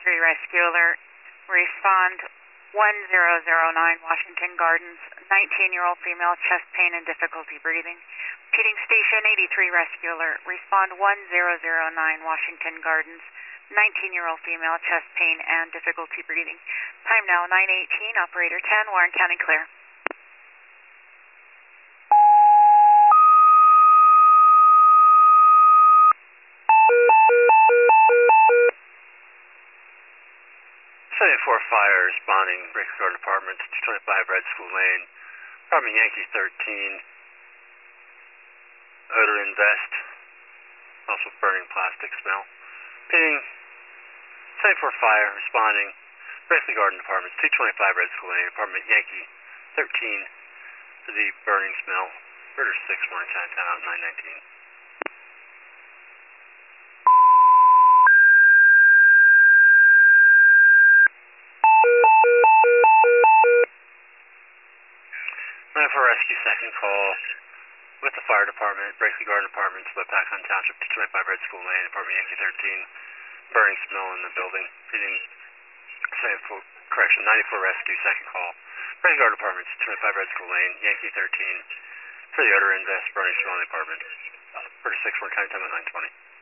83 rescue alert. Respond 1009 Washington Gardens. 19-year-old female, chest pain and difficulty breathing. Repeating, station 83 rescue alert. Respond 1009 Washington Gardens. 19-year-old female, chest pain and difficulty breathing. Time now 9:18. Operator 10, Warren County clear. Four fire responding, Breaker Garden Apartments, 225 Red School Lane, apartment Yankee 13, odor in vest, also burning plastic smell. Ping, 74 fire responding, Breaker Garden Apartments, 225 Red School Lane, apartment Yankee 13, for the burning smell. Murder 6, morning time, out 919. 94 Rescue, second call with the fire department, Breakley Garden Apartments, Webpackon Township, 225 Red School Lane, apartment Yankee 13, burning smell in the building. Reading, correction, 94 Rescue, second call. Breakley Garden Apartments, 225 Red School Lane, Yankee 13, for the odor invest, burning smell in the apartment. 36, 1 time at 920.